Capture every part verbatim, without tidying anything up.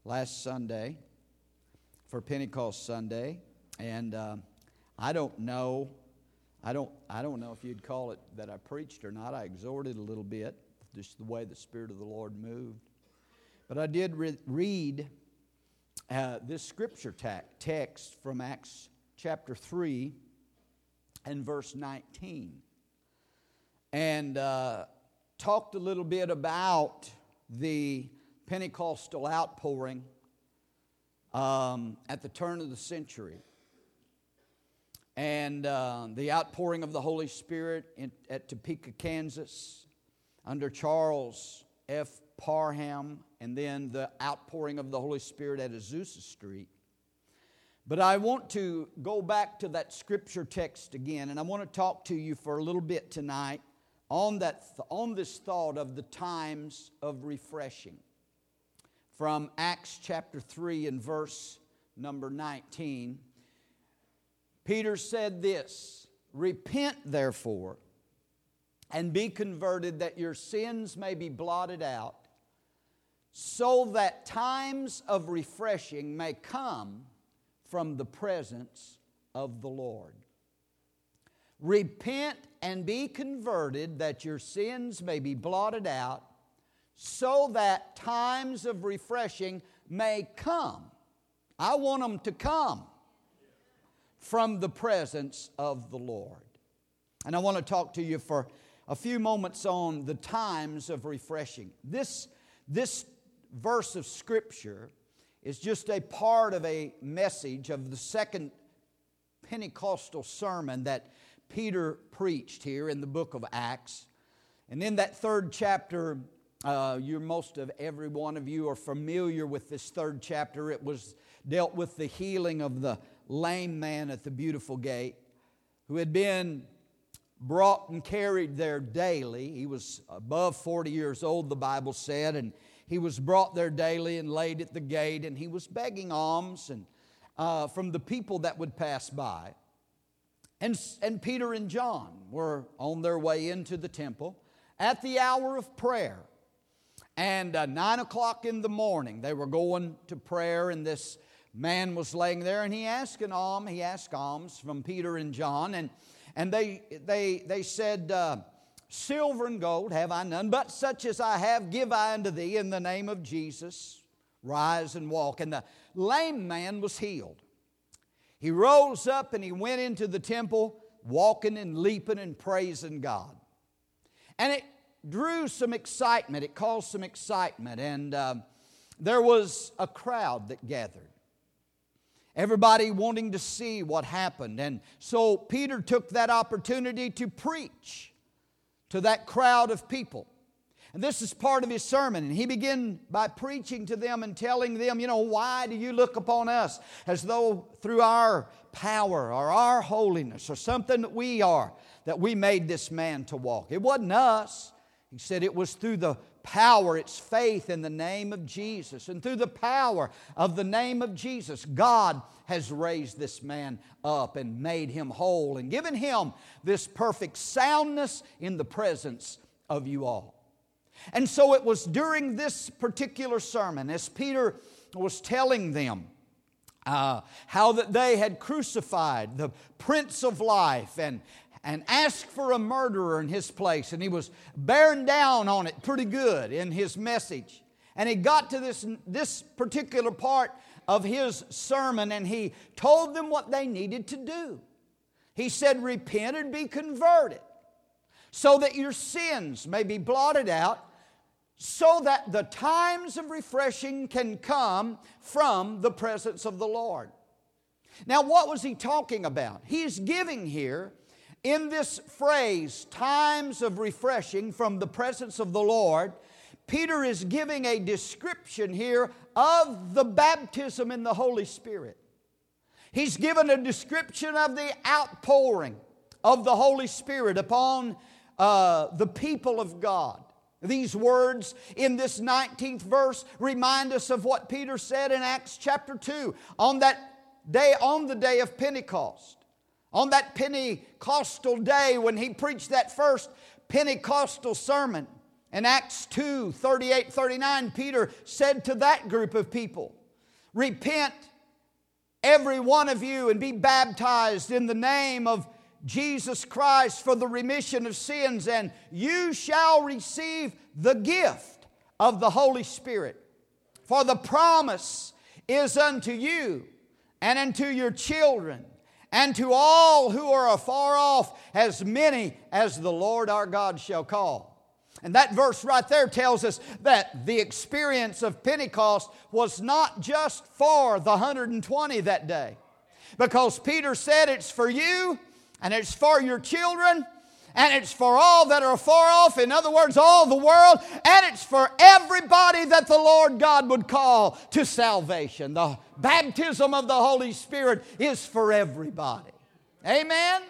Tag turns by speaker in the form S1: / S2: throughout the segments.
S1: last Sunday for Pentecost Sunday, and uh, I don't know, I don't, I don't know if you'd call it that I preached or not. I exhorted a little bit, just the way the Spirit of the Lord moved. But I did re- read uh, this scripture ta- text from Acts chapter three and verse nineteen, and uh, talked a little bit about the Pentecostal outpouring um, at the turn of the century, and uh, the outpouring of the Holy Spirit in, at Topeka, Kansas, under Charles F. Parham, and then the outpouring of the Holy Spirit at Azusa Street. But I want to go back to that scripture text again, and I want to talk to you for a little bit tonight on that on this thought of the times of refreshing. From Acts chapter three and verse number nineteen, Peter said this, "Repent therefore, and be converted, that your sins may be blotted out, so that times of refreshing may come from the presence of the Lord." Repent and be converted, that your sins may be blotted out, so that times of refreshing may come. I want them to come from the presence of the Lord. And I want to talk to you for a few moments on the times of refreshing. This, this verse of Scripture is just a part of a message of the second Pentecostal sermon that Peter preached here in the book of Acts. And in that third chapter, uh, you're most of every one of you are familiar with this third chapter. It was dealt with the healing of the lame man at the Beautiful Gate, who had been brought and carried there daily. He was above forty years old, the Bible said, and he was brought there daily and laid at the gate, and he was begging alms and uh, from the people that would pass by. And, and Peter and John were on their way into the temple at the hour of prayer. And uh, nine o'clock in the morning, they were going to prayer, and this man was laying there, and he asked an alms. He asked alms from Peter and John, and and they they they said, uh, "Silver and gold have I none, but such as I have give I unto thee. In the name of Jesus, rise and walk." And the lame man was healed. He rose up and he went into the temple, walking and leaping and praising God. And it drew some excitement. It caused some excitement. And uh, there was a crowd that gathered. Everybody wanting to see what happened. And so Peter took that opportunity to preach to that crowd of people. And this is part of his sermon. And he began by preaching to them and telling them, you know, why do you look upon us as though through our power or our holiness or something that we are, that we made this man to walk? It wasn't us. He said it was through the power, it's faith in the name of Jesus. And through the power of the name of Jesus, God has raised this man up and made him whole and given him this perfect soundness in the presence of you all. And so it was during this particular sermon, as Peter was telling them uh, how that they had crucified the Prince of Life and, and asked for a murderer in his place. And he was bearing down on it pretty good in his message. And he got to this, this particular part of his sermon, and he told them what they needed to do. He said, "Repent and be converted, so that your sins may be blotted out, so that the times of refreshing can come from the presence of the Lord." Now, what was he talking about? He is giving here, in this phrase, times of refreshing from the presence of the Lord, Peter is giving a description here of the baptism in the Holy Spirit. He's given a description of the outpouring of the Holy Spirit upon uh, the people of God. These words in this nineteenth verse remind us of what Peter said in Acts chapter two. On that day, on the day of Pentecost, on that Pentecostal day when he preached that first Pentecostal sermon, In Acts two, thirty-eight, thirty-nine, Peter said to that group of people, "Repent, every one of you, and be baptized in the name of Jesus Christ for the remission of sins, and you shall receive the gift of the Holy Spirit. For the promise is unto you and unto your children and to all who are afar off, as many as the Lord our God shall call." And that verse right there tells us that the experience of Pentecost was not just for the one hundred twenty that day. Because Peter said it's for you, and it's for your children, and it's for all that are far off. In other words, all the world. And it's for everybody that the Lord God would call to salvation. The baptism of the Holy Spirit is for everybody. Amen?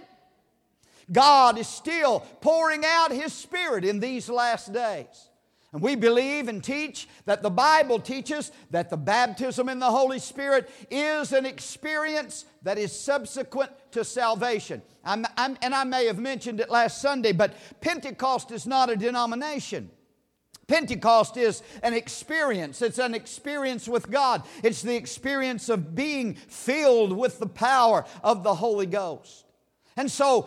S1: God is still pouring out His Spirit in these last days. And we believe and teach that the Bible teaches that the baptism in the Holy Spirit is an experience that is subsequent to salvation. I'm, I'm, and I may have mentioned it last Sunday, but Pentecost is not a denomination. Pentecost is an experience. It's an experience with God. It's the experience of being filled with the power of the Holy Ghost. And so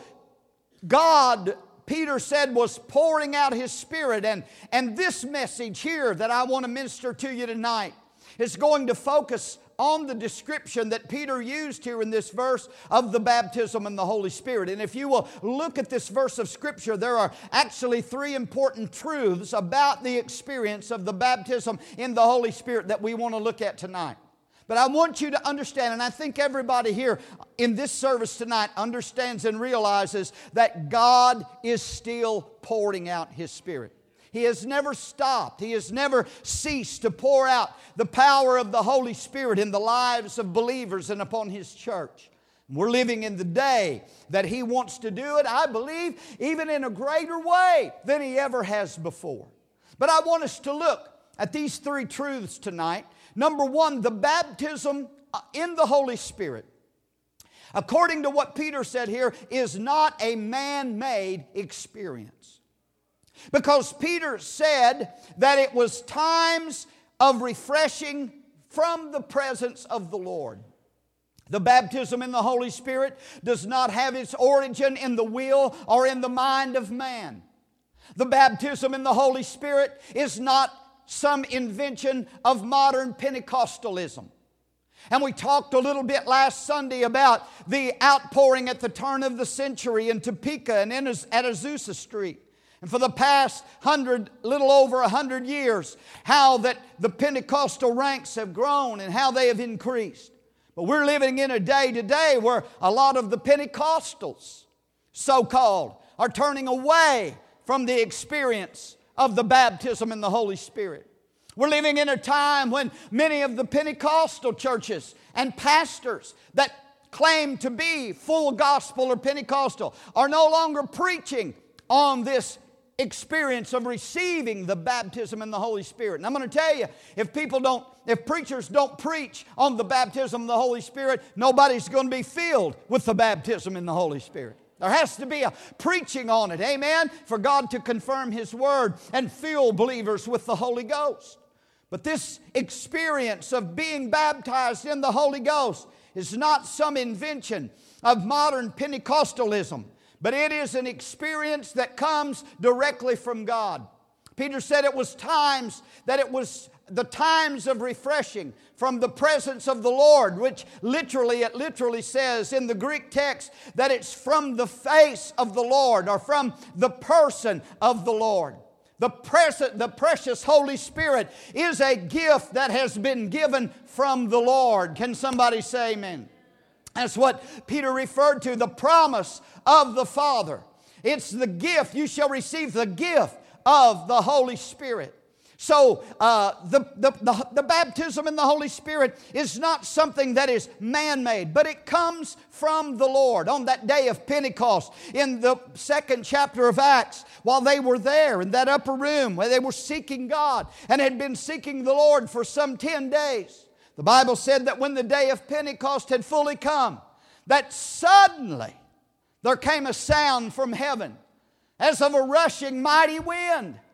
S1: God, Peter said, was pouring out His Spirit. And, and this message here that I want to minister to you tonight is going to focus on the description that Peter used here in this verse of the baptism in the Holy Spirit. And if you will look at this verse of Scripture, there are actually three important truths about the experience of the baptism in the Holy Spirit that we want to look at tonight. But I want you to understand, and I think everybody here in this service tonight understands and realizes that God is still pouring out His Spirit. He has never stopped. He has never ceased to pour out the power of the Holy Spirit in the lives of believers and upon His church. We're living in the day that He wants to do it, I believe, even in a greater way than He ever has before. But I want us to look at these three truths tonight. Number one, the baptism in the Holy Spirit, according to what Peter said here, is not a man-made experience. Because Peter said that it was times of refreshing from the presence of the Lord. The baptism in the Holy Spirit does not have its origin in the will or in the mind of man. The baptism in the Holy Spirit is not some invention of modern Pentecostalism. And we talked a little bit last Sunday about the outpouring at the turn of the century in Topeka and in, at Azusa Street. And for the past hundred, little over a hundred years, how that the Pentecostal ranks have grown and how they have increased. But we're living in a day today where a lot of the Pentecostals, so-called, are turning away from the experience of the baptism in the Holy Spirit. We're living in a time when many of the Pentecostal churches and pastors that claim to be full gospel or Pentecostal are no longer preaching on this experience of receiving the baptism in the Holy Spirit. And I'm going to tell you, if people don't, if preachers don't preach on the baptism of the Holy Spirit, nobody's going to be filled with the baptism in the Holy Spirit. There has to be a preaching on it, amen, for God to confirm His Word and fill believers with the Holy Ghost. But this experience of being baptized in the Holy Ghost is not some invention of modern Pentecostalism, but it is an experience that comes directly from God. Peter said it was times that it was the times of refreshing from the presence of the Lord, which literally, it literally says in the Greek text that it's from the face of the Lord or from the person of the Lord. The, present, the precious Holy Spirit is a gift that has been given from the Lord. Can somebody say amen? That's what Peter referred to, the promise of the Father. It's the gift. You shall receive the gift of the Holy Spirit. So uh, the, the, the, the baptism in the Holy Spirit is not something that is man-made, but it comes from the Lord. On that day of Pentecost, in the second chapter of Acts, while they were there in that upper room where they were seeking God and had been seeking the Lord for some ten days, the Bible said that when the day of Pentecost had fully come, that suddenly there came a sound from heaven as of a rushing mighty wind,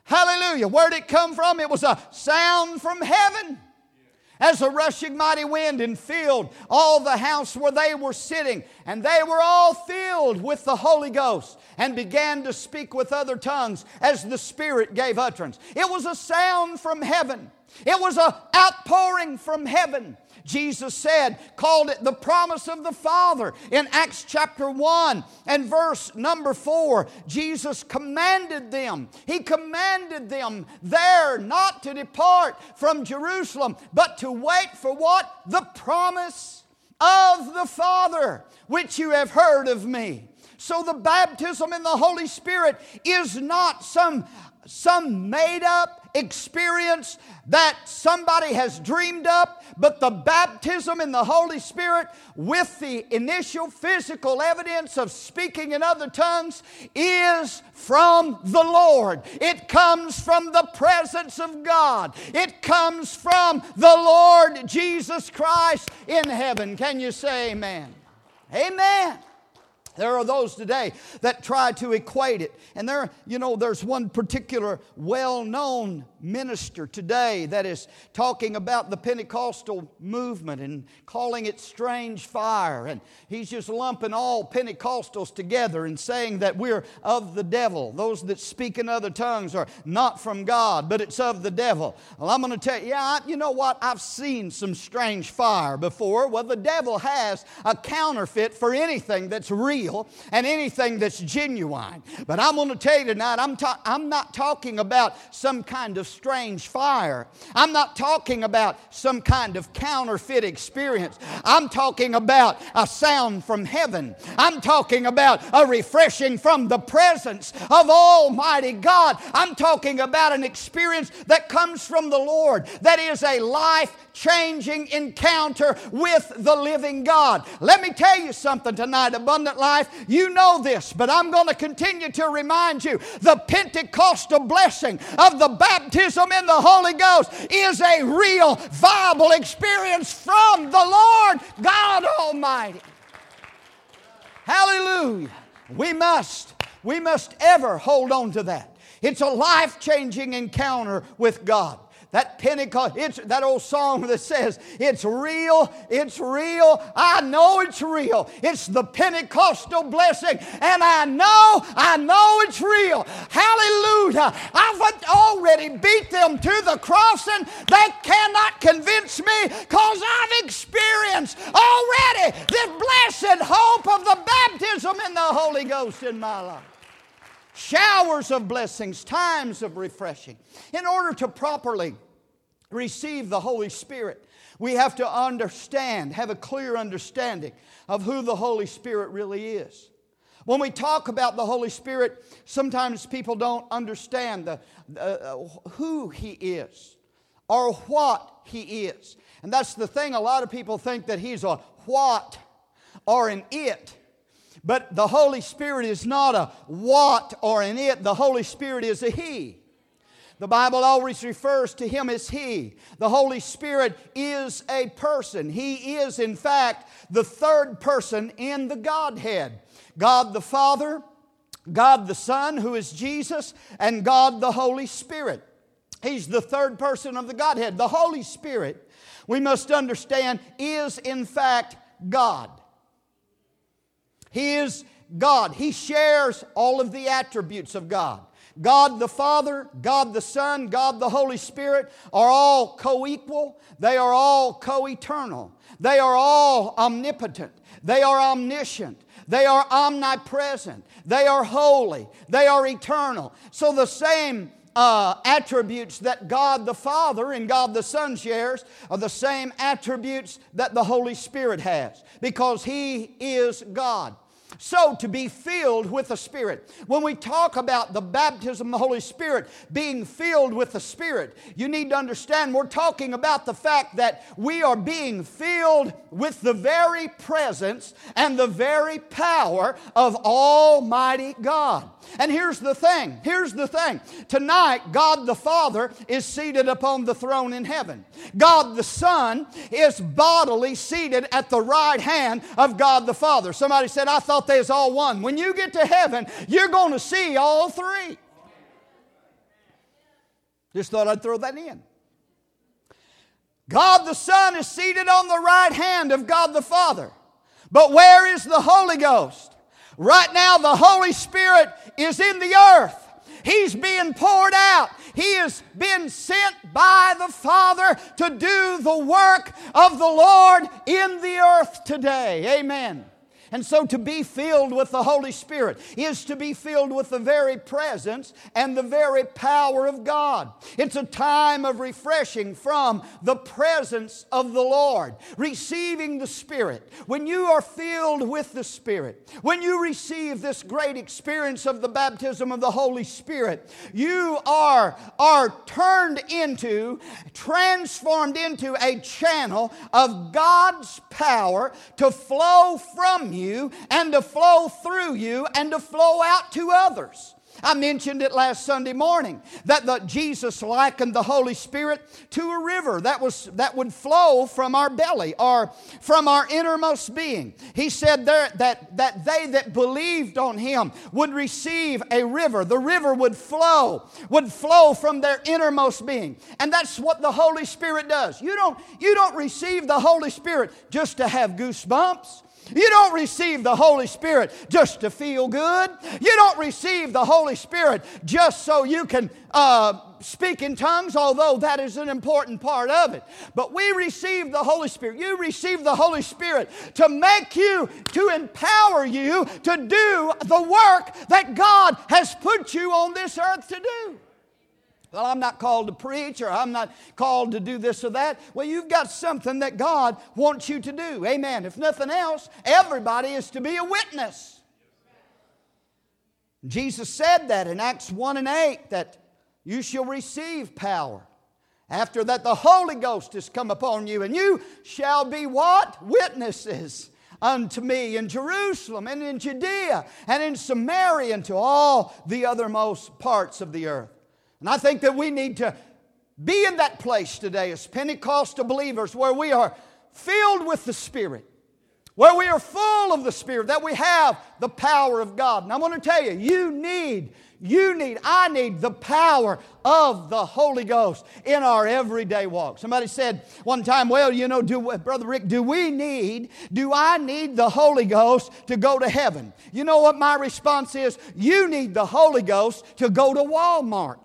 S1: Hallelujah. Where did it come from? It was a sound from heaven. As a rushing mighty wind and filled all the house where they were sitting. And they were all filled with the Holy Ghost and began to speak with other tongues as the Spirit gave utterance. It was a sound from heaven. It was an outpouring from heaven. Jesus said, called it the promise of the Father. In Acts chapter one and verse number four, Jesus commanded them. He commanded them there not to depart from Jerusalem, but to wait for what? The promise of the Father, which you have heard of me. So the baptism in the Holy Spirit is not some, some made up experience that somebody has dreamed up, but the baptism in the Holy Spirit with the initial physical evidence of speaking in other tongues is from the Lord. It comes from the presence of God. It comes from the Lord Jesus Christ in heaven. Can you say amen? Amen. There are those today that try to equate it. And there, you know, there's one particular well-known minister today that is talking about the Pentecostal movement and calling it strange fire. And he's just lumping all Pentecostals together and saying that we're of the devil. Those that speak in other tongues are not from God, but it's of the devil. Well, I'm going to tell you, yeah, you know what? I've seen some strange fire before. Well, the devil has a counterfeit for anything that's real and anything that's genuine. But I'm going to tell you tonight, I'm, ta- I'm not talking about some kind of strange fire. I'm not talking about some kind of counterfeit experience. I'm talking about a sound from heaven. I'm talking about a refreshing from the presence of Almighty God. I'm talking about an experience that comes from the Lord, that is a life-changing encounter with the living God. Let me tell you something tonight, Abundant Life. You know this, but I'm going to continue to remind you. The Pentecostal blessing of the baptism in the Holy Ghost is a real, viable experience from the Lord God Almighty. Hallelujah. We must, we must ever hold on to that. It's a life-changing encounter with God. That Pentecost, it's that old song that says, it's real, it's real, I know it's real. It's the Pentecostal blessing, and I know, I know it's real. Hallelujah. I've already beat them to the cross, and they cannot convince me because I've experienced already the blessed hope of the baptism in the Holy Ghost in my life. Showers of blessings, times of refreshing. In order to properly receive the Holy Spirit, we have to understand, have a clear understanding of who the Holy Spirit really is. When we talk about the Holy Spirit, sometimes people don't understand the, uh, who He is or what He is. And that's the thing, a lot of people think that He's a what or an it. But the Holy Spirit is not a what or an it. The Holy Spirit is a He. The Bible always refers to Him as He. The Holy Spirit is a person. He is, in fact, the third person in the Godhead. God the Father, God the Son, who is Jesus, and God the Holy Spirit. He's the third person of the Godhead. The Holy Spirit, we must understand, is in fact God. He is God. He shares all of the attributes of God. God the Father, God the Son, God the Holy Spirit are all co-equal. They are all co-eternal. They are all omnipotent. They are omniscient. They are omnipresent. They are holy. They are eternal. So the same Uh, attributes that God the Father and God the Son shares are the same attributes that the Holy Spirit has, because He is God. So to be filled with the Spirit. When we talk about the baptism of the Holy Spirit being filled with the Spirit, you need to understand we're talking about the fact that we are being filled with the very presence and the very power of Almighty God. And here's the thing, here's the thing. Tonight, God the Father is seated upon the throne in heaven. God the Son is bodily seated at the right hand of God the Father. Somebody said, I thought they was all one. When you get to heaven, you're going to see all three. Just thought I'd throw that in. God the Son is seated on the right hand of God the Father. But where is the Holy Ghost? Right now the Holy Spirit is in the earth. He's being poured out. He has been sent by the Father to do the work of the Lord in the earth today. Amen. And so to be filled with the Holy Spirit is to be filled with the very presence and the very power of God. It's a time of refreshing from the presence of the Lord, receiving the Spirit. When you are filled with the Spirit, when you receive this great experience of the baptism of the Holy Spirit, you are, are turned into, transformed into a channel of God's power to flow from you you and to flow through you and to flow out to others. I mentioned it last Sunday morning that the, Jesus likened the Holy Spirit to a river that was that would flow from our belly or from our innermost being. He said there that, that they that believed on Him would receive a river. The river would flow, would flow from their innermost being. And that's what the Holy Spirit does. You don't, you don't receive the Holy Spirit just to have goosebumps. You don't receive the Holy Spirit just to feel good. You don't receive the Holy Spirit just so you can uh, speak in tongues, although that is an important part of it. But we receive the Holy Spirit. You receive the Holy Spirit to make you, to empower you to do the work that God has put you on this earth to do. Well, I'm not called to preach, or I'm not called to do this or that. Well, you've got something that God wants you to do. Amen. If nothing else, everybody is to be a witness. Jesus said that in Acts one and eight, that you shall receive power. After that, the Holy Ghost has come upon you, and you shall be what? Witnesses unto me in Jerusalem and in Judea and in Samaria and to all the othermost parts of the earth. And I think that we need to be in that place today as Pentecostal believers where we are filled with the Spirit, where we are full of the Spirit, that we have the power of God. And I want to tell you, you need, you need, I need the power of the Holy Ghost in our everyday walk. Somebody said one time, well, you know, do, Brother Rick, do we need, do I need the Holy Ghost to go to heaven? You know what my response is? You need the Holy Ghost to go to Walmart.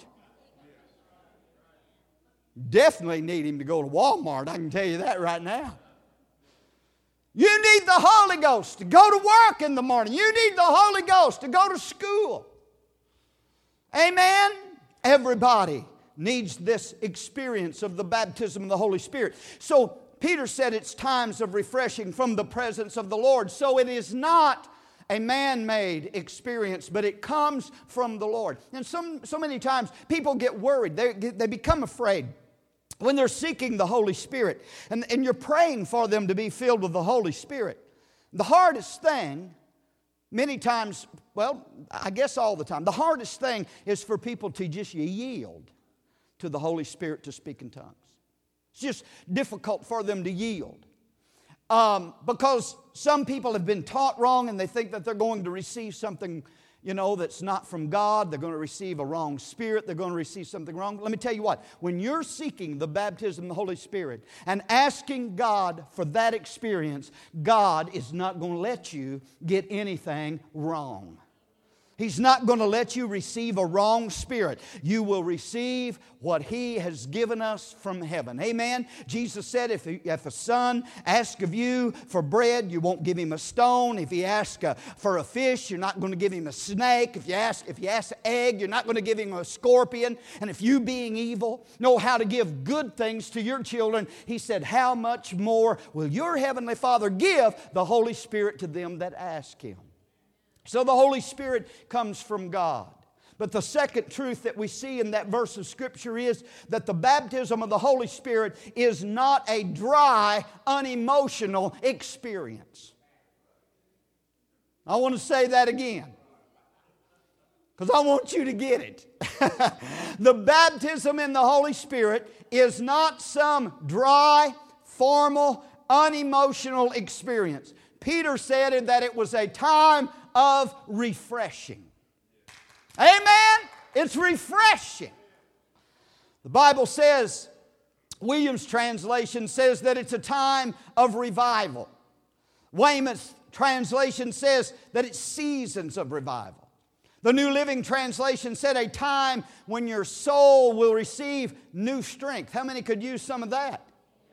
S1: Definitely need Him to go to Walmart, I can tell you that right now. You need the Holy Ghost to go to work in the morning. You need the Holy Ghost to go to school. Amen? Everybody needs this experience of the baptism of the Holy Spirit. So Peter said it's times of refreshing from the presence of the Lord. So it is not a man-made experience, but it comes from the Lord. And some, so many times people get worried. They, they become afraid when they're seeking the Holy Spirit, and, and you're praying for them to be filled with the Holy Spirit. The hardest thing, many times, well, I guess all the time, the hardest thing is for people to just yield to the Holy Spirit to speak in tongues. It's just difficult for them to yield. Um, because some people have been taught wrong and they think that they're going to receive something, you know, that's not from God. They're going to receive a wrong spirit. They're going to receive something wrong. Let me tell you what. When you're seeking the baptism of the Holy Spirit and asking God for that experience, God is not going to let you get anything wrong. He's not going to let you receive a wrong spirit. You will receive what He has given us from heaven. Amen? Jesus said, if, if a son asks of you for bread, you won't give him a stone. If he asks uh, for a fish, you're not going to give him a snake. If you ask, if you ask an egg, you're not going to give him a scorpion. And if you, being evil, know how to give good things to your children, He said, how much more will your heavenly Father give the Holy Spirit to them that ask Him? So the Holy Spirit comes from God. But the second truth that we see in that verse of Scripture is that the baptism of the Holy Spirit is not a dry, unemotional experience. I want to say that again, because I want you to get it. The baptism in the Holy Spirit is not some dry, formal, unemotional experience. Peter said that it was a time of refreshing. Amen? It's refreshing. The Bible says, Williams translation says that it's a time of revival. Weymouth's translation says that it's seasons of revival. The New Living Translation said a time when your soul will receive new strength. How many could use some of that?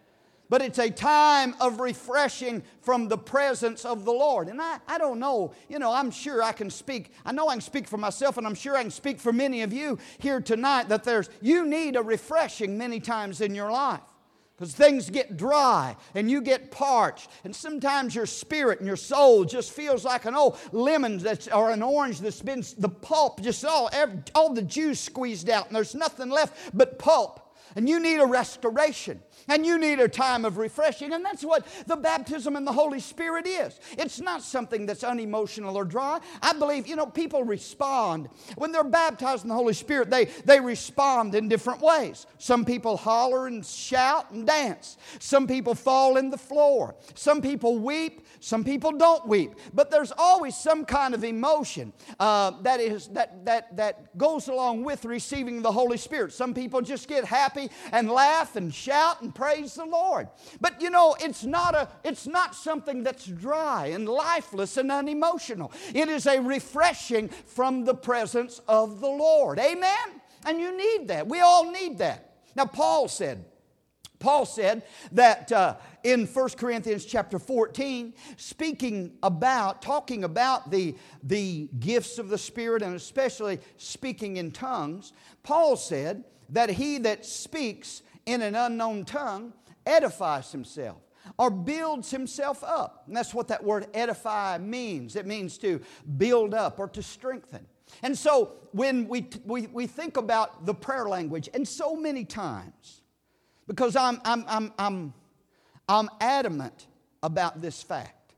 S1: But it's a time of refreshing from the presence of the Lord. And I, I don't know, you know, I'm sure I can speak. I know I can speak for myself, and I'm sure I can speak for many of you here tonight that there's, you need a refreshing many times in your life. Because things get dry and you get parched. And sometimes your spirit and your soul just feels like an old lemon that's, or an orange that's been, the pulp, just all, every, all the juice squeezed out. And there's nothing left but pulp. And you need a restoration. And you need a time of refreshing. And that's what the baptism in the Holy Spirit is. It's not something that's unemotional or dry. I believe, you know, people respond. When they're baptized in the Holy Spirit, they, they respond in different ways. Some people holler and shout and dance. Some people fall in the floor. Some people weep. Some people don't weep. But there's always some kind of emotion uh, that is that that that goes along with receiving the Holy Spirit. Some people just get happy and laugh and shout and praise the Lord. But you know, it's not a it's not something that's dry and lifeless and unemotional. It is a refreshing from the presence of the Lord. Amen? And you need that. We all need that. Now Paul said, Paul said that uh, in First Corinthians chapter fourteen, speaking about, talking about the, the gifts of the Spirit and especially speaking in tongues, Paul said that he that speaks in an unknown tongue edifies himself or builds himself up. And that's what that word edify means. It means to build up or to strengthen. And so when we, we, we think about the prayer language, and so many times, because I'm, I'm, I'm, I'm, I'm adamant about this fact,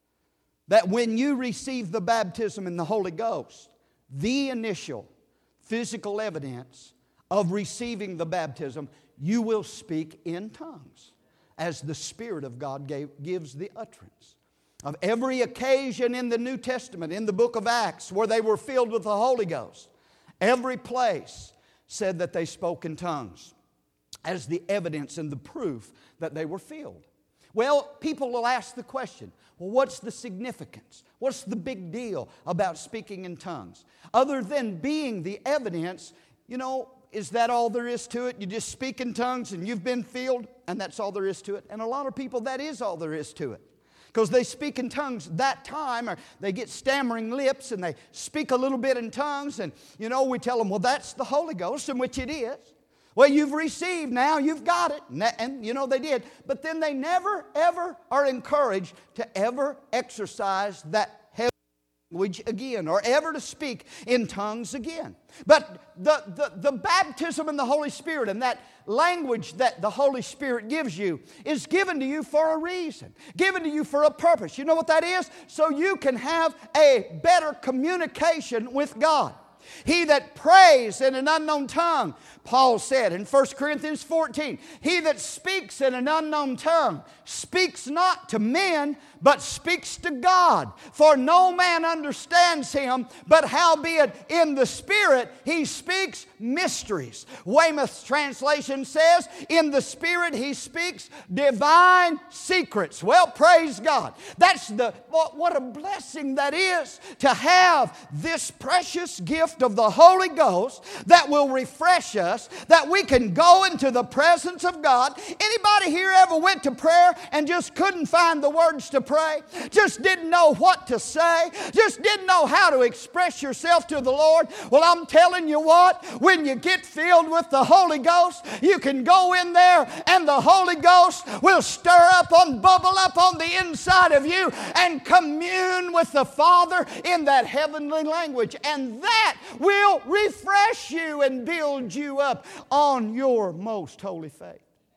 S1: that when you receive the baptism in the Holy Ghost, the initial physical evidence of receiving the baptism, you will speak in tongues as the Spirit of God gave, gives the utterance. Of every occasion in the New Testament, in the book of Acts, where they were filled with the Holy Ghost, every place said that they spoke in tongues as the evidence and the proof that they were filled. Well, people will ask the question, well, what's the significance? What's the big deal about speaking in tongues? Other than being the evidence, you know, is that all there is to it? You just speak in tongues and you've been filled, and that's all there is to it? And a lot of people, that is all there is to it. Because they speak in tongues that time, or they get stammering lips and they speak a little bit in tongues, and, you know, we tell them, well, that's the Holy Ghost, in which it is. Well, you've received now, you've got it. And, that, and, you know, they did. But then they never, ever are encouraged to ever exercise that language again, or ever to speak in tongues again. But the, the, the baptism in the Holy Spirit and that language that the Holy Spirit gives you is given to you for a reason, given to you for a purpose. You know what that is? So you can have a better communication with God. He that prays in an unknown tongue, Paul said in First Corinthians fourteen, he that speaks in an unknown tongue speaks not to men, but speaks to God. For no man understands him, but howbeit in the Spirit he speaks mysteries. Weymouth's translation says, in the Spirit he speaks divine secrets. Well, praise God. That's the, what, what a blessing that is to have this precious gift of the Holy Ghost that will refresh us, that we can go into the presence of God. Anybody here ever went to prayer and just couldn't find the words to pray? Just didn't know what to say? Just didn't know how to express yourself to the Lord? Well, I'm telling you what, when you get filled with the Holy Ghost, you can go in there and the Holy Ghost will stir up and bubble up on the inside of you and commune with the Father in that heavenly language. And that will refresh you and build you up on your most holy faith.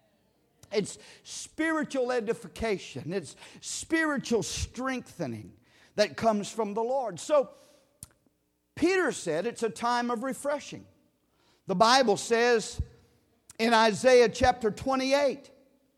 S1: It's spiritual edification. It's spiritual strengthening that comes from the Lord. So, Peter said it's a time of refreshing. The Bible says in Isaiah chapter twenty-eight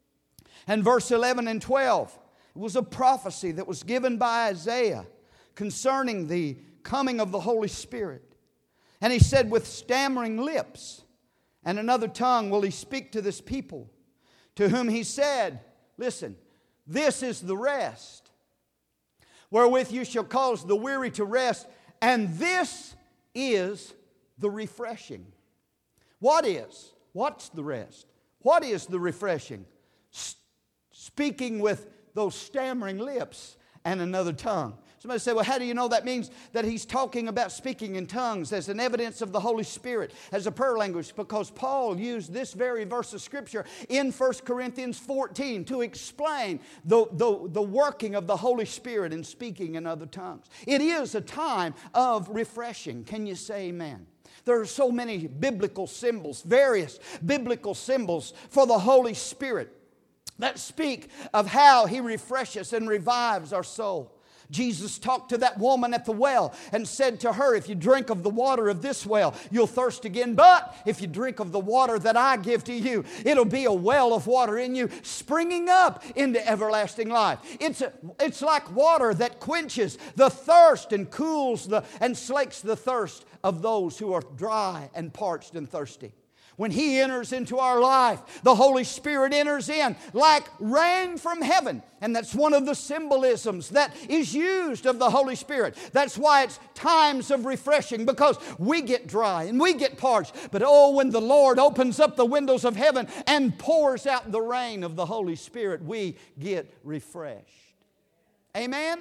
S1: and verse eleven and twelve, it was a prophecy that was given by Isaiah concerning the coming of the Holy Spirit. And he said, with stammering lips And another tongue will he speak to this people, to whom he said, listen, this is the rest, wherewith you shall cause the weary to rest, and this is the refreshing. What is? What's the rest? What is the refreshing? S- speaking with those stammering lips and another tongue. Somebody say, well, how do you know that means that he's talking about speaking in tongues as an evidence of the Holy Spirit, as a prayer language? Because Paul used this very verse of Scripture in First Corinthians fourteen to explain the, the, the working of the Holy Spirit in speaking in other tongues. It is a time of refreshing. Can you say amen? There are so many biblical symbols, various biblical symbols for the Holy Spirit that speak of how He refreshes and revives our soul. Jesus talked to that woman at the well and said to her, if you drink of the water of this well, you'll thirst again. But if you drink of the water that I give to you, it'll be a well of water in you, springing up into everlasting life. It's, a, it's like water that quenches the thirst and cools the, and slakes the thirst of those who are dry and parched and thirsty. When He enters into our life, the Holy Spirit enters in like rain from heaven. And that's one of the symbolisms that is used of the Holy Spirit. That's why it's times of refreshing, because we get dry and we get parched. But oh, when the Lord opens up the windows of heaven and pours out the rain of the Holy Spirit, we get refreshed. Amen?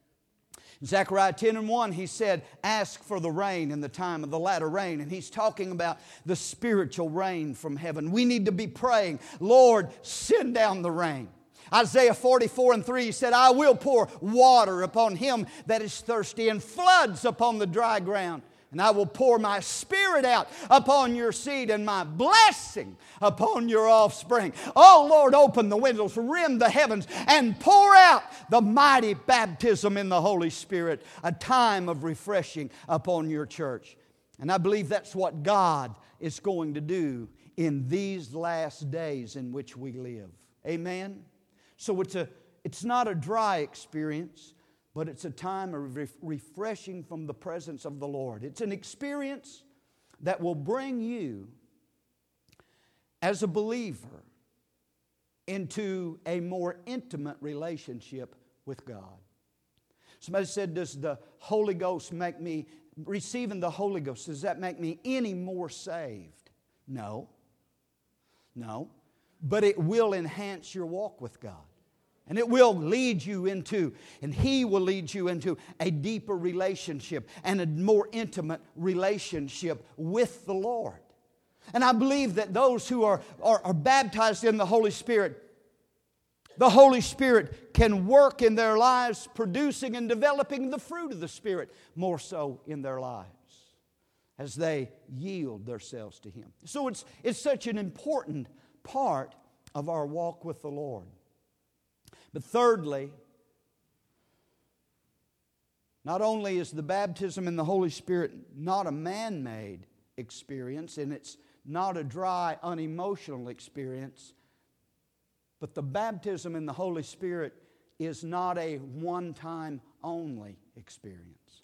S1: In Zechariah ten and one, he said, ask for the rain in the time of the latter rain. And he's talking about the spiritual rain from heaven. We need to be praying, Lord, send down the rain. Isaiah forty-four and three, he said, I will pour water upon him that is thirsty and floods upon the dry ground. And I will pour my Spirit out upon your seed and my blessing upon your offspring. Oh, Lord, open the windows, rend the heavens, and pour out the mighty baptism in the Holy Spirit, a time of refreshing upon your church. And I believe that's what God is going to do in these last days in which we live. Amen? So it's a, it's not a dry experience, but it's a time of refreshing from the presence of the Lord. It's an experience that will bring you, as a believer, into a more intimate relationship with God. Somebody said, does the Holy Ghost make me, receiving the Holy Ghost, does that make me any more saved? No. No. But it will enhance your walk with God. And it will lead you into, and He will lead you into a deeper relationship and a more intimate relationship with the Lord. And I believe that those who are, are, are baptized in the Holy Spirit, the Holy Spirit can work in their lives, producing and developing the fruit of the Spirit more so in their lives as they yield themselves to Him. So it's, it's such an important part of our walk with the Lord. But thirdly, not only is the baptism in the Holy Spirit not a man-made experience, and it's not a dry, unemotional experience, but the baptism in the Holy Spirit is not a one-time only experience.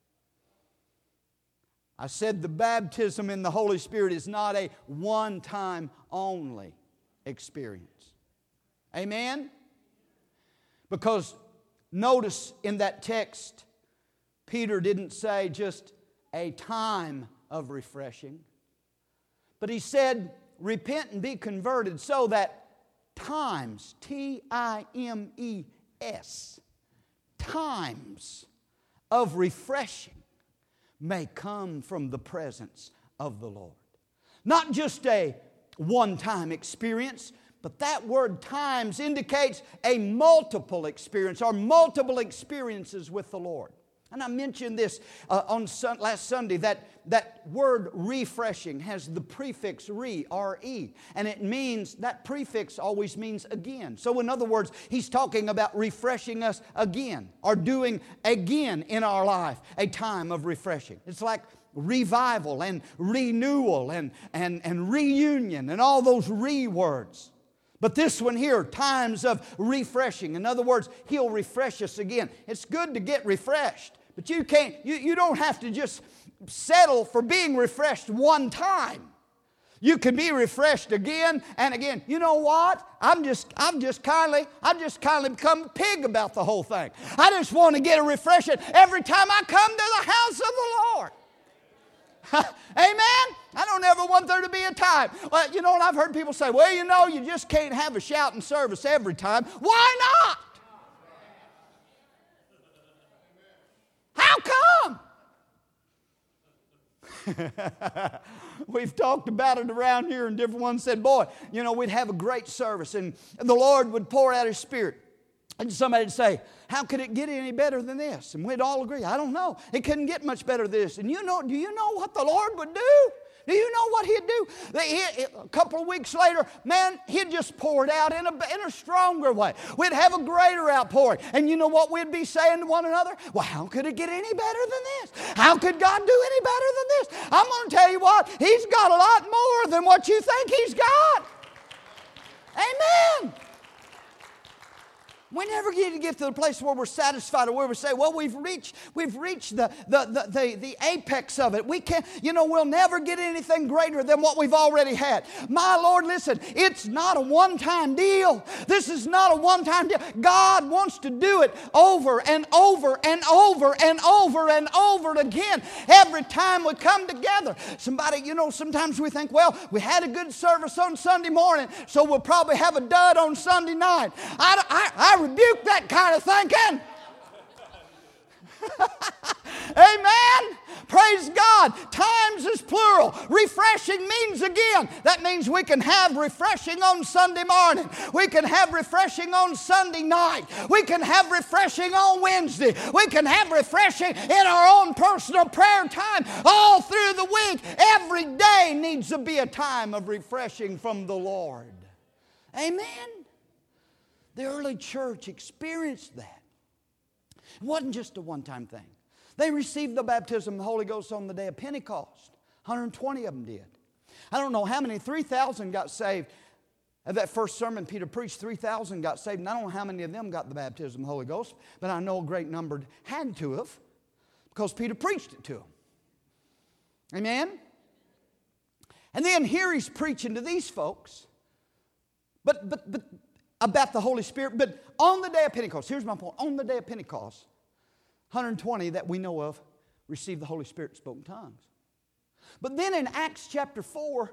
S1: I said the baptism in the Holy Spirit is not a one-time only experience. Amen? Because notice in that text, Peter didn't say just a time of refreshing, but he said, repent and be converted so that times, T I M E S, times of refreshing may come from the presence of the Lord. Not just a one-time experience, but that word times indicates a multiple experience or multiple experiences with the Lord. And I mentioned this uh, on sun, last Sunday, that, that word refreshing has the prefix re, R E. And it means, that prefix always means again. So in other words, he's talking about refreshing us again, or doing again in our life a time of refreshing. It's like revival and renewal and, and, and reunion and all those re words. But this one here, times of refreshing. In other words, He'll refresh us again. It's good to get refreshed, but you can't, you, you don't have to just settle for being refreshed one time. You can be refreshed again and again. You know what? I'm just, I'm just kindly, I've just kindly become a pig about the whole thing. I just want to get a refreshing every time I come to the house of the Lord. Amen? I don't ever want there to be a time. Well, you know what I've heard people say, well, you know, you just can't have a shouting service every time. Why not? How come? We've talked about it around here, and different ones said, boy, you know, we'd have a great service, and the Lord would pour out His Spirit. And somebody would say, how could it get any better than this? And we'd all agree, I don't know. It couldn't get much better than this. And you know, do you know what the Lord would do? Do you know what He'd do? He, a couple of weeks later, man, He'd just pour it out in a, in a stronger way. We'd have a greater outpouring. And you know what we'd be saying to one another? Well, how could it get any better than this? How could God do any better than this? I'm going to tell you what, He's got a lot more than what you think He's got. Amen. We never get to get to the place where we're satisfied or where we say, well, we've reached, we've reached the, the, the, the, the apex of it. We can't, you know, we'll never get anything greater than what we've already had. My Lord, listen, it's not a one-time deal. This is not a one-time deal. God wants to do it over and over and over and over and over again every time we come together. Somebody, you know, sometimes we think, well, we had a good service on Sunday morning, so we'll probably have a dud on Sunday night. I, I, I rebuke that kind of thinking. Amen. Praise God. Times is plural. Refreshing means again. That means we can have refreshing on Sunday morning. We can have refreshing on Sunday night. We can have refreshing on Wednesday. We can have refreshing in our own personal prayer time all through the week. Every day needs to be a time of refreshing from the Lord. Amen. The early church experienced that. It wasn't just a one-time thing. They received the baptism of the Holy Ghost on the day of Pentecost. one hundred twenty of them did. I don't know how many, three thousand got saved. At that first sermon Peter preached, three thousand got saved. And I don't know how many of them got the baptism of the Holy Ghost, but I know a great number had to have, because Peter preached it to them. Amen? And then here he's preaching to these folks. But, but, but, about the Holy Spirit. But on the day of Pentecost, here's my point. On the day of Pentecost, one hundred twenty that we know of received the Holy Spirit and spoke in tongues. But then in Acts chapter four,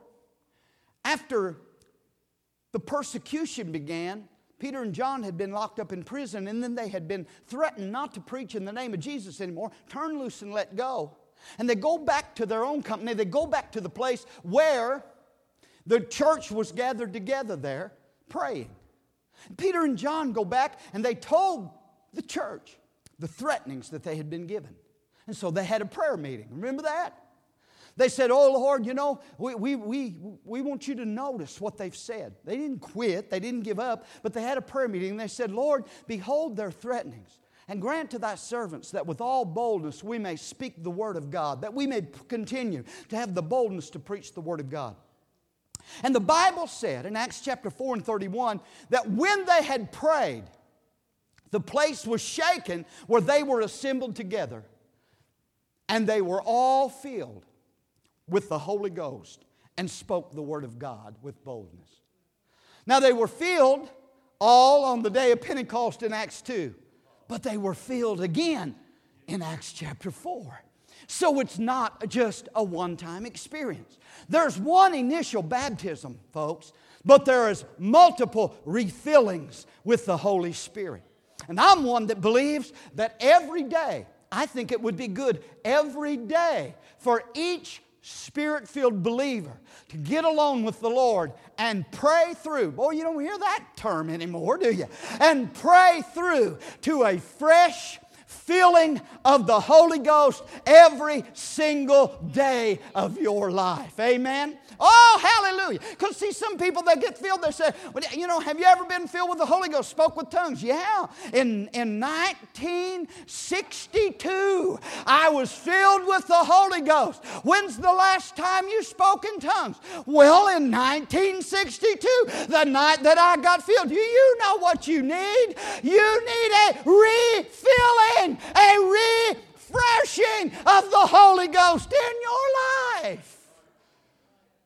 S1: after the persecution began, Peter and John had been locked up in prison, and then they had been threatened not to preach in the name of Jesus anymore, turn loose and let go. And they go back to their own company. They go back to the place where the church was gathered together there praying. Peter and John go back, and they told the church the threatenings that they had been given. And so they had a prayer meeting. Remember that? They said, oh, Lord, you know, we, we, we, we want you to notice what they've said. They didn't quit. They didn't give up. But they had a prayer meeting, and they said, Lord, behold their threatenings, and grant to thy servants that with all boldness we may speak the word of God, that we may continue to have the boldness to preach the word of God. And the Bible said in Acts chapter four and thirty-one that when they had prayed, the place was shaken where they were assembled together, and they were all filled with the Holy Ghost and spoke the word of God with boldness. Now they were filled all on the day of Pentecost in Acts two, but they were filled again in Acts chapter four. So it's not just a one-time experience. There's one initial baptism, folks, but there is multiple refillings with the Holy Spirit. And I'm one that believes that every day, I think it would be good every day for each Spirit-filled believer to get alone with the Lord and pray through. Boy, you don't hear that term anymore, do you? And pray through to a fresh filling of the Holy Ghost every single day of your life. Amen? Oh, hallelujah. Because see, some people, they get filled, they say, well, you know, have you ever been filled with the Holy Ghost, spoke with tongues? Yeah. In, in nineteen sixty-two, I was filled with the Holy Ghost. When's the last time you spoke in tongues? Well, in nineteen sixty-two, the night that I got filled. Do you know what you need? You need a refilling, a refreshing of the Holy Ghost in your life.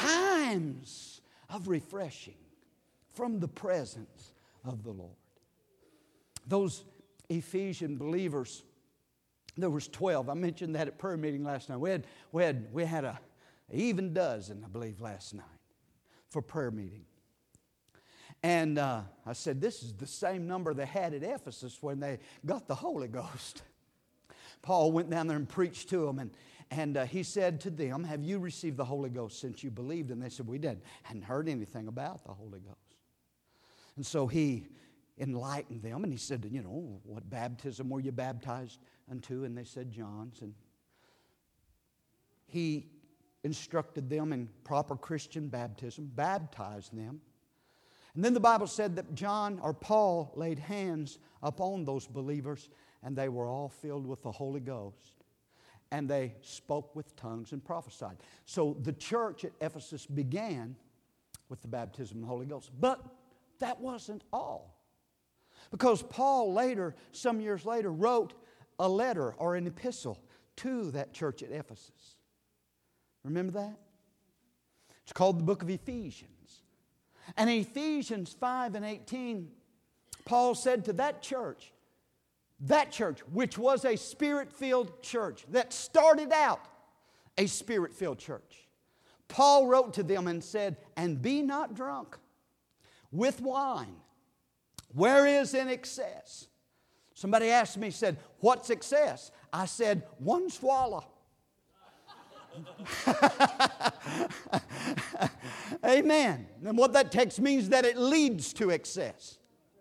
S1: times of refreshing from the presence of the Lord. Those Ephesian believers, there was twelve. I mentioned that at prayer meeting last night. We had, we had, we had a even dozen, I believe, last night for prayer meeting. And uh, I said, this is the same number they had at Ephesus when they got the Holy Ghost. Paul went down there and preached to them, and, and uh, he said to them, have you received the Holy Ghost since you believed? And they said, we didn't. Hadn't heard anything about the Holy Ghost. And so he enlightened them, and he said, you know, what baptism were you baptized unto? And they said, John's. And he instructed them in proper Christian baptism, baptized them. And then the Bible said that John or Paul laid hands upon those believers, and they were all filled with the Holy Ghost. And they spoke with tongues and prophesied. So the church at Ephesus began with the baptism of the Holy Ghost. But that wasn't all. Because Paul later, some years later, wrote a letter or an epistle to that church at Ephesus. Remember that? It's called the book of Ephesians. And in Ephesians five and eighteen, Paul said to that church, that church, which was a Spirit-filled church, that started out a Spirit-filled church, Paul wrote to them and said, and be not drunk with wine, whereas in excess. Somebody asked me, said, what's excess? I said, one swallow. Amen. And what that text means that it leads to excess.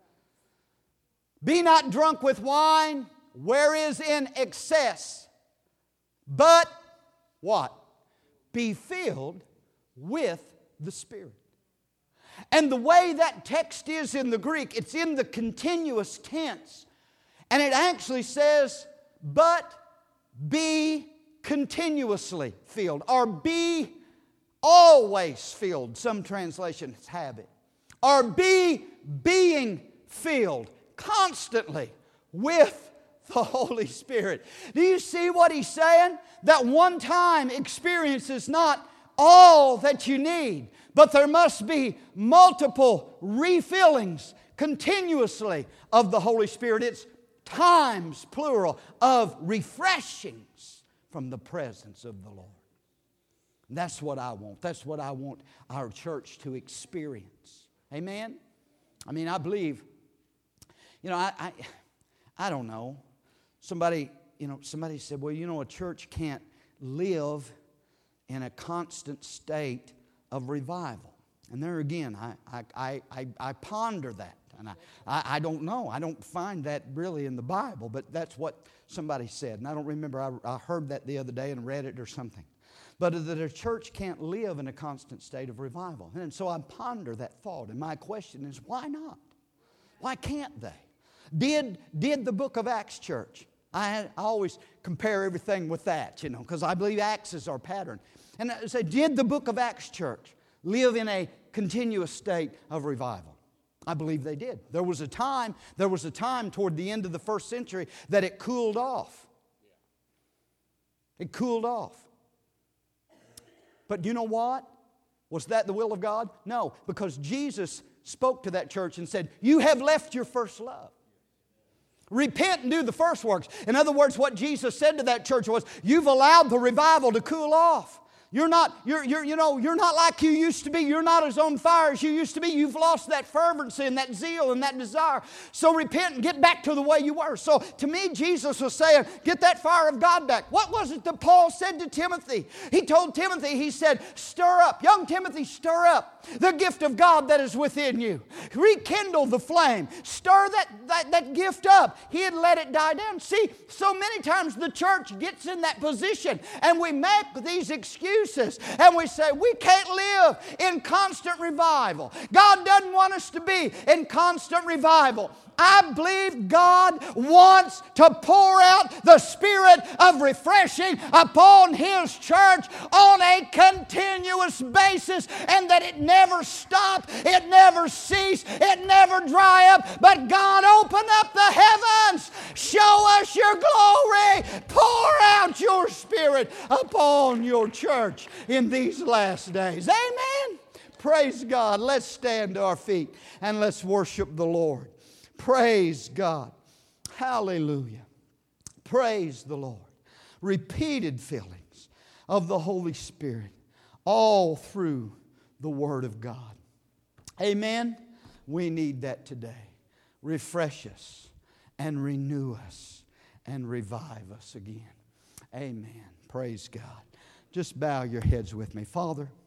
S1: Be not drunk with wine, whereas in excess, but what? Be filled with the Spirit. And the way that text is in the Greek, it's in the continuous tense. And it actually says, but be continuously filled, or be always filled. Some translations have it. Or be being filled constantly with the Holy Spirit. Do you see what he's saying? That one time experience is not all that you need, but there must be multiple refillings continuously of the Holy Spirit. It's times, plural, of refreshings from the presence of the Lord. And that's what I want. That's what I want our church to experience. Amen? I mean, I believe, you know, I, I, I don't know. Somebody, you know, somebody said, well, you know, a church can't live in a constant state of revival. And there again, I, I, I, I ponder that. And I, I, I don't know. I don't find that really in the Bible, but that's what somebody said. And I don't remember. I, I heard that the other day and read it or something. But that a church can't live in a constant state of revival. And so I ponder that thought. And my question is, why not? Why can't they? Did, did the book of Acts church? I, I always compare everything with that, you know, because I believe Acts is our pattern. And I say, did the book of Acts church live in a continuous state of revival? I believe they did. There was a time, there was a time toward the end of the first century that it cooled off. It cooled off. But you know what? Was that the will of God? No, because Jesus spoke to that church and said, you have left your first love. Repent and do the first works. In other words, what Jesus said to that church was, you've allowed the revival to cool off. You're not, you're, you're, you know, you're not like you used to be. You're not as on fire as you used to be. You've lost that fervency and that zeal and that desire. So repent and get back to the way you were. So to me, Jesus was saying, get that fire of God back. What was it that Paul said to Timothy? He told Timothy, he said, stir up. Young Timothy, stir up the gift of God that is within you. Rekindle the flame. Stir that, that, that gift up. He had let it die down. See, so many times the church gets in that position and we make these excuses. And we say, we can't live in constant revival. God doesn't want us to be in constant revival. I believe God wants to pour out the Spirit of refreshing upon His church on a continuous basis, and that it never stop, it never cease, it never dry up. But God, open up the heavens, show us your glory, pour out your Spirit Spirit upon your church in these last days. Amen. Praise God. Let's stand to our feet and let's worship the Lord. Praise God. Hallelujah. Praise the Lord. Repeated fillings of the Holy Spirit all through the Word of God. Amen. We need that today. Refresh us and renew us and revive us again. Amen. Praise God. Just bow your heads with me. Father,